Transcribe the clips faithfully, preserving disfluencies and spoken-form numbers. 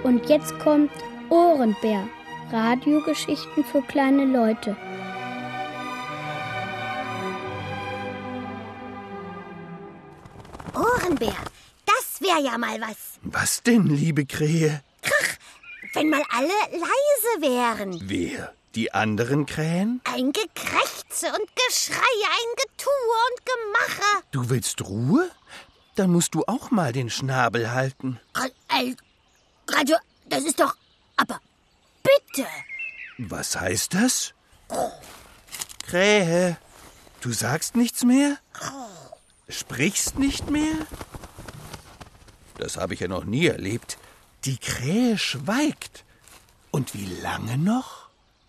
Und jetzt kommt Ohrenbär. Radiogeschichten für kleine Leute. Ohrenbär, das wäre ja mal was. Was denn, liebe Krähe? Krach, wenn mal alle leise wären. Wer? Die anderen Krähen? Ein Gekrächze und Geschrei, ein Getue und Gemache. Du willst Ruhe? Dann musst du auch mal den Schnabel halten. Radio, das ist doch... Aber bitte. Was heißt das? Krähe, du sagst nichts mehr? Sprichst nicht mehr? Das habe ich ja noch nie erlebt. Die Krähe schweigt. Und wie lange noch?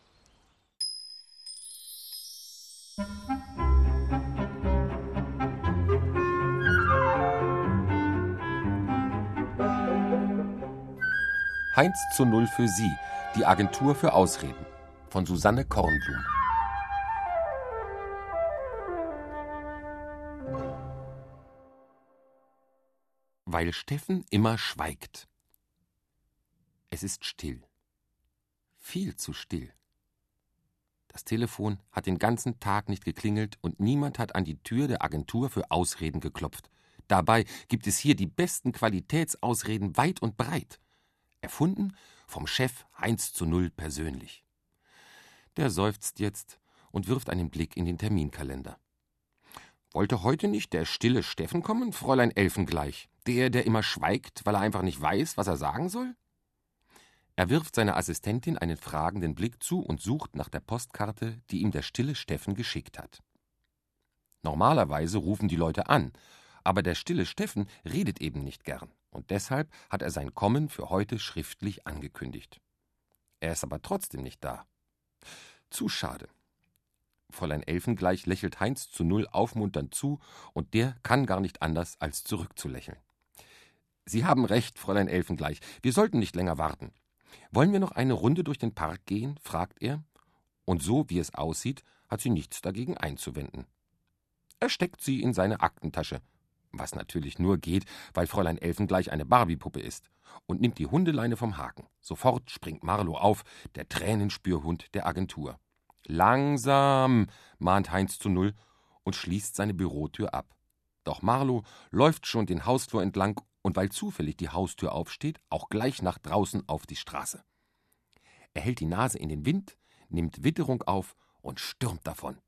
Heinz zu Null für Sie, die Agentur für Ausreden, von Susanne Kornblum. Weil Steffen immer schweigt. Es ist still. Viel zu still. Das Telefon hat den ganzen Tag nicht geklingelt und niemand hat an die Tür der Agentur für Ausreden geklopft. Dabei gibt es hier die besten Qualitätsausreden weit und breit. Erfunden vom Chef Heinz zu Null persönlich. Der seufzt jetzt und wirft einen Blick in den Terminkalender. Wollte heute nicht der stille Steffen kommen, Fräulein Elfengleich? Der, der immer schweigt, weil er einfach nicht weiß, was er sagen soll? Er wirft seiner Assistentin einen fragenden Blick zu und sucht nach der Postkarte, die ihm der stille Steffen geschickt hat. Normalerweise rufen die Leute an, aber der stille Steffen redet eben nicht gern und deshalb hat er sein Kommen für heute schriftlich angekündigt. Er ist aber trotzdem nicht da. Zu schade. Fräulein Elfengleich lächelt Heinz zu Null aufmunternd zu und der kann gar nicht anders, als zurückzulächeln. Sie haben recht, Fräulein Elfengleich, wir sollten nicht länger warten. Wollen wir noch eine Runde durch den Park gehen? Fragt er. Und so, wie es aussieht, hat sie nichts dagegen einzuwenden. Er steckt sie in seine Aktentasche, was natürlich nur geht, weil Fräulein Elfengleich eine Barbiepuppe ist, und nimmt die Hundeleine vom Haken. Sofort springt Marlo auf, der Tränenspürhund der Agentur. Langsam, mahnt Heinz zu Null und schließt seine Bürotür ab. Doch Marlo läuft schon den Hausflur entlang und weil zufällig die Haustür aufsteht, auch gleich nach draußen auf die Straße. Er hält die Nase in den Wind, nimmt Witterung auf und stürmt davon.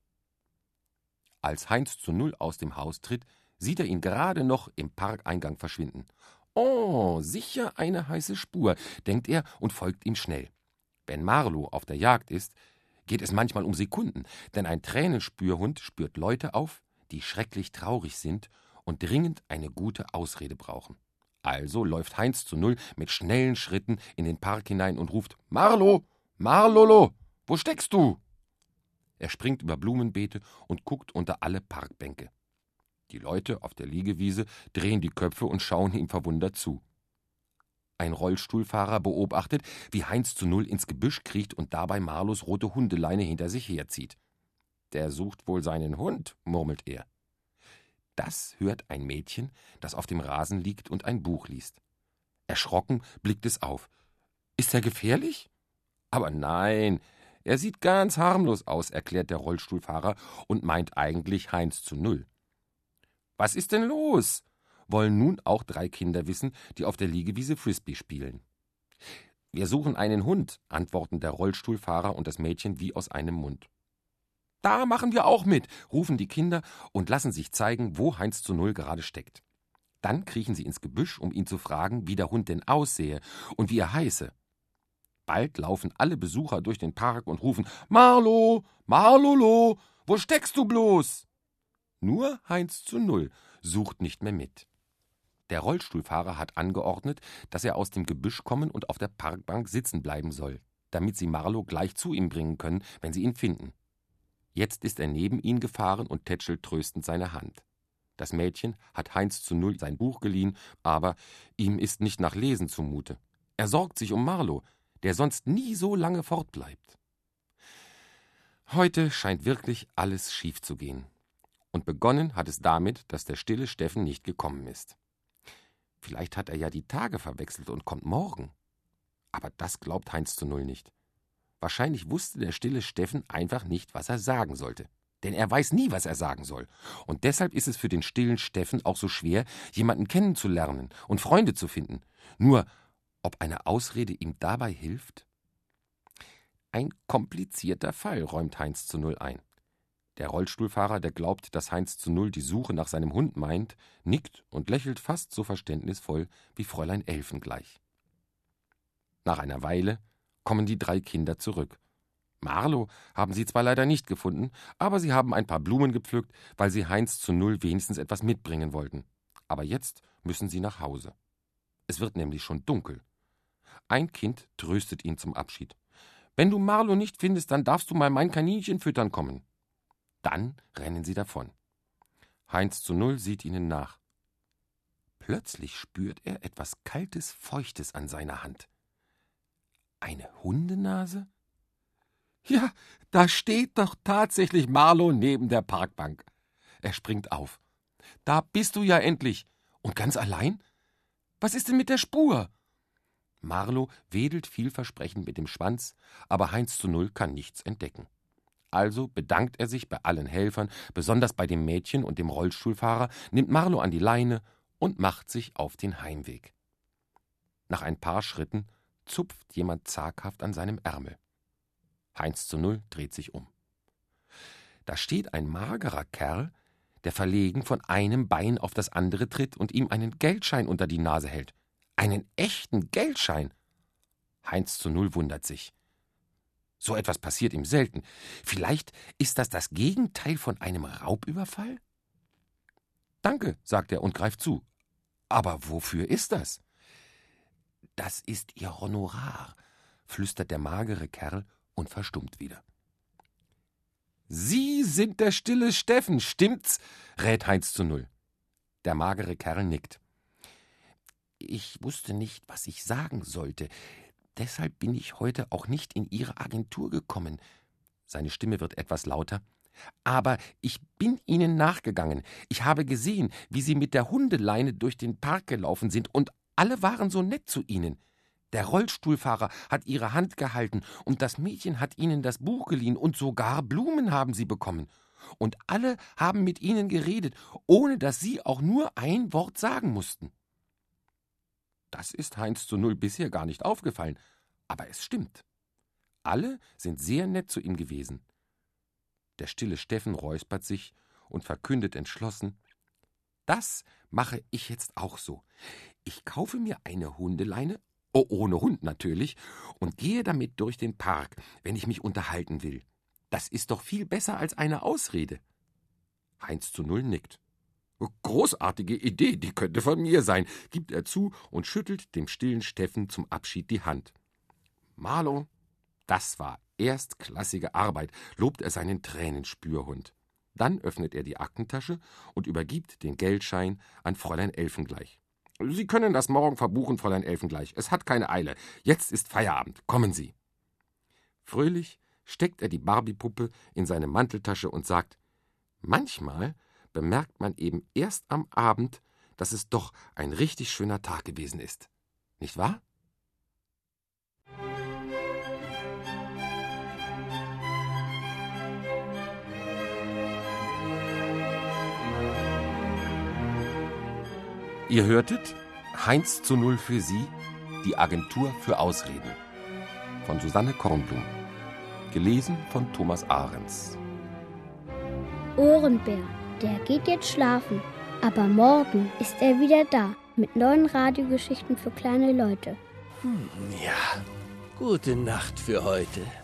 Als Heinz zu Null aus dem Haus tritt, sieht er ihn gerade noch im Parkeingang verschwinden. Oh, sicher eine heiße Spur, denkt er und folgt ihm schnell. Wenn Marlo auf der Jagd ist, geht es manchmal um Sekunden, denn ein Tränenspürhund spürt Leute auf, die schrecklich traurig sind und dringend eine gute Ausrede brauchen. Also läuft Heinz zu Null mit schnellen Schritten in den Park hinein und ruft: »Marlo, Marlolo, wo steckst du?« Er springt über Blumenbeete und guckt unter alle Parkbänke. Die Leute auf der Liegewiese drehen die Köpfe und schauen ihm verwundert zu. Ein Rollstuhlfahrer beobachtet, wie Heinz zu Null ins Gebüsch kriecht und dabei Marlos rote Hundeleine hinter sich herzieht. »Der sucht wohl seinen Hund«, murmelt er. Das hört ein Mädchen, das auf dem Rasen liegt und ein Buch liest. Erschrocken blickt es auf. »Ist er gefährlich?« »Aber nein, er sieht ganz harmlos aus«, erklärt der Rollstuhlfahrer und meint eigentlich Heinz zu Null. »Was ist denn los?« wollen nun auch drei Kinder wissen, die auf der Liegewiese Frisbee spielen. »Wir suchen einen Hund«, antworten der Rollstuhlfahrer und das Mädchen wie aus einem Mund. »Da machen wir auch mit«, rufen die Kinder und lassen sich zeigen, wo Heinz zu Null gerade steckt. Dann kriechen sie ins Gebüsch, um ihn zu fragen, wie der Hund denn aussehe und wie er heiße. Bald laufen alle Besucher durch den Park und rufen: »Marlo, Marlolo, wo steckst du bloß?« Nur Heinz zu Null sucht nicht mehr mit. Der Rollstuhlfahrer hat angeordnet, dass er aus dem Gebüsch kommen und auf der Parkbank sitzen bleiben soll, damit sie Marlo gleich zu ihm bringen können, wenn sie ihn finden. Jetzt ist er neben ihn gefahren und tätschelt tröstend seine Hand. Das Mädchen hat Heinz zu Null sein Buch geliehen, aber ihm ist nicht nach Lesen zumute. Er sorgt sich um Marlo, der sonst nie so lange fortbleibt. Heute scheint wirklich alles schief zu gehen. Und begonnen hat es damit, dass der stille Steffen nicht gekommen ist. Vielleicht hat er ja die Tage verwechselt und kommt morgen. Aber das glaubt Heinz zu Null nicht. Wahrscheinlich wusste der stille Steffen einfach nicht, was er sagen sollte. Denn er weiß nie, was er sagen soll. Und deshalb ist es für den stillen Steffen auch so schwer, jemanden kennenzulernen und Freunde zu finden. Nur, ob eine Ausrede ihm dabei hilft? Ein komplizierter Fall, räumt Heinz zu Null ein. Der Rollstuhlfahrer, der glaubt, dass Heinz zu Null die Suche nach seinem Hund meint, nickt und lächelt fast so verständnisvoll wie Fräulein Elfengleich. Nach einer Weile kommen die drei Kinder zurück. Marlo haben sie zwar leider nicht gefunden, aber sie haben ein paar Blumen gepflückt, weil sie Heinz zu Null wenigstens etwas mitbringen wollten. Aber jetzt müssen sie nach Hause. Es wird nämlich schon dunkel. Ein Kind tröstet ihn zum Abschied. »Wenn du Marlo nicht findest, dann darfst du mal mein Kaninchen füttern kommen.« Dann rennen sie davon. Heinz zu Null sieht ihnen nach. Plötzlich spürt er etwas Kaltes, Feuchtes an seiner Hand. Eine Hundenase? Ja, da steht doch tatsächlich Marlo neben der Parkbank. Er springt auf. »Da bist du ja endlich. Und ganz allein? Was ist denn mit der Spur?« Marlo wedelt vielversprechend mit dem Schwanz, aber Heinz zu Null kann nichts entdecken. Also bedankt er sich bei allen Helfern, besonders bei dem Mädchen und dem Rollstuhlfahrer, nimmt Marlo an die Leine und macht sich auf den Heimweg. Nach ein paar Schritten zupft jemand zaghaft an seinem Ärmel. Heinz zu Null dreht sich um. Da steht ein magerer Kerl, der verlegen von einem Bein auf das andere tritt und ihm einen Geldschein unter die Nase hält. Einen echten Geldschein! Heinz zu Null wundert sich. So etwas passiert ihm selten. Vielleicht ist das das Gegenteil von einem Raubüberfall? »Danke«, sagt er und greift zu. »Aber wofür ist das?« »Das ist Ihr Honorar«, flüstert der magere Kerl und verstummt wieder. »Sie sind der stille Steffen, stimmt's?« rät Heinz zu Null. Der magere Kerl nickt. »Ich wusste nicht, was ich sagen sollte. Deshalb bin ich heute auch nicht in Ihre Agentur gekommen.« Seine Stimme wird etwas lauter. »Aber ich bin Ihnen nachgegangen. Ich habe gesehen, wie Sie mit der Hundeleine durch den Park gelaufen sind, und alle waren so nett zu Ihnen. Der Rollstuhlfahrer hat Ihre Hand gehalten, und das Mädchen hat Ihnen das Buch geliehen, und sogar Blumen haben Sie bekommen. Und alle haben mit Ihnen geredet, ohne dass Sie auch nur ein Wort sagen mussten.« Das ist Heinz zu Null bisher gar nicht aufgefallen, aber es stimmt. Alle sind sehr nett zu ihm gewesen. Der stille Steffen räuspert sich und verkündet entschlossen: »Das mache ich jetzt auch so. Ich kaufe mir eine Hundeleine, oh, ohne Hund natürlich, und gehe damit durch den Park, wenn ich mich unterhalten will. Das ist doch viel besser als eine Ausrede.« Heinz zu Null nickt. »Großartige Idee, die könnte von mir sein«, gibt er zu und schüttelt dem stillen Steffen zum Abschied die Hand. »Marlo, das war erstklassige Arbeit«, lobt er seinen Tränenspürhund. Dann öffnet er die Aktentasche und übergibt den Geldschein an Fräulein Elfengleich. »Sie können das morgen verbuchen, Fräulein Elfengleich. Es hat keine Eile. Jetzt ist Feierabend. Kommen Sie.« Fröhlich steckt er die Barbiepuppe in seine Manteltasche und sagt: »Manchmal bemerkt man eben erst am Abend, dass es doch ein richtig schöner Tag gewesen ist. Nicht wahr?« Ihr hörtet Heinz zu Null für Sie, die Agentur für Ausreden von Susanne Kornblum, gelesen von Thomas Ahrens. Ohrenbär, der geht jetzt schlafen, aber morgen ist er wieder da mit neuen Radiogeschichten für kleine Leute. Hm, ja, gute Nacht für heute.